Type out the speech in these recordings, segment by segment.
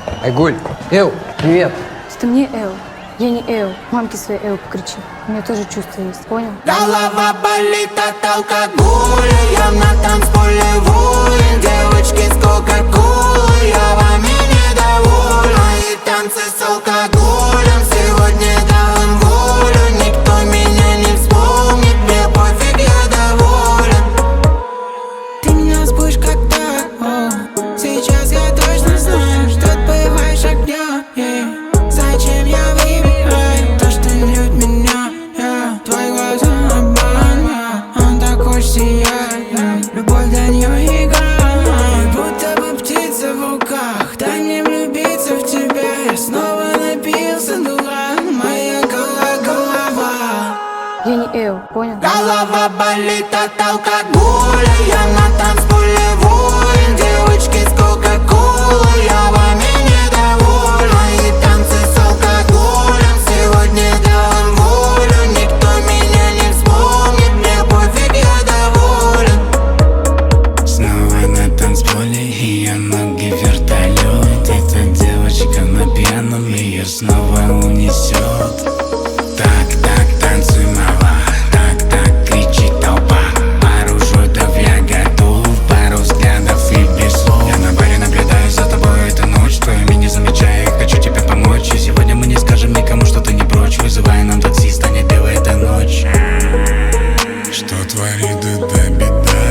Айгуль, Эл, привет. Это мне Эл. Я не Эл. Мамке своей Эл покричи. У меня тоже чувства есть, понял? Голова болит от алкоголя. Я на танцполе воин. Девочки с кока-колой. Я вами недоволен. Мои танцы с алкоголем. Сегодня дал им волю. Никто меня не вспомнит. Мне пофиг, я доволен. Ты меня спишь как так. Сейчас я точно знаю, что отбываешь огня. Зачем я выбираю то, что льют меня? Твои глаза обман, он так хочет сиять. Любовь для нее игра, будто бы птица в руках. Дай мне влюбиться в тебя. Я снова напился, дурак. Моя голова. Я не Эл, понял? Голова болит от алкоголя. Я на танцполе воин. Девочки с кока-колой. Я вами недоволен. Мои танцы с алкоголем. Сегодня дал им волю. Никто меня не вспомнит. Мне пофиг, я доволен. Снова на танцполе, ее ноги вертолет. Эта девочка на пьяном, ее снова унесет. Так, танцуй, мала, так, кричит толпа. Пару шутов я готов, пару взглядов и без слов. Я на баре наблюдаю за тобой эту ночь. Твое имя не замечаю, я хочу тебе помочь. И сегодня мы не скажем никому, что ты не прочь. Вызывай нам такси, станет белой эта ночь. Что творит эта беда?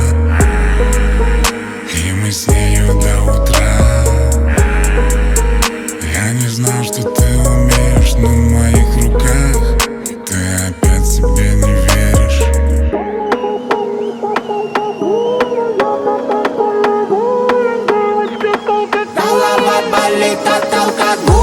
И мы с нею до утра. Я не знал, что ты умеешь на моих руках. Ты опять себе не веришь. Голова болит от алкоголя.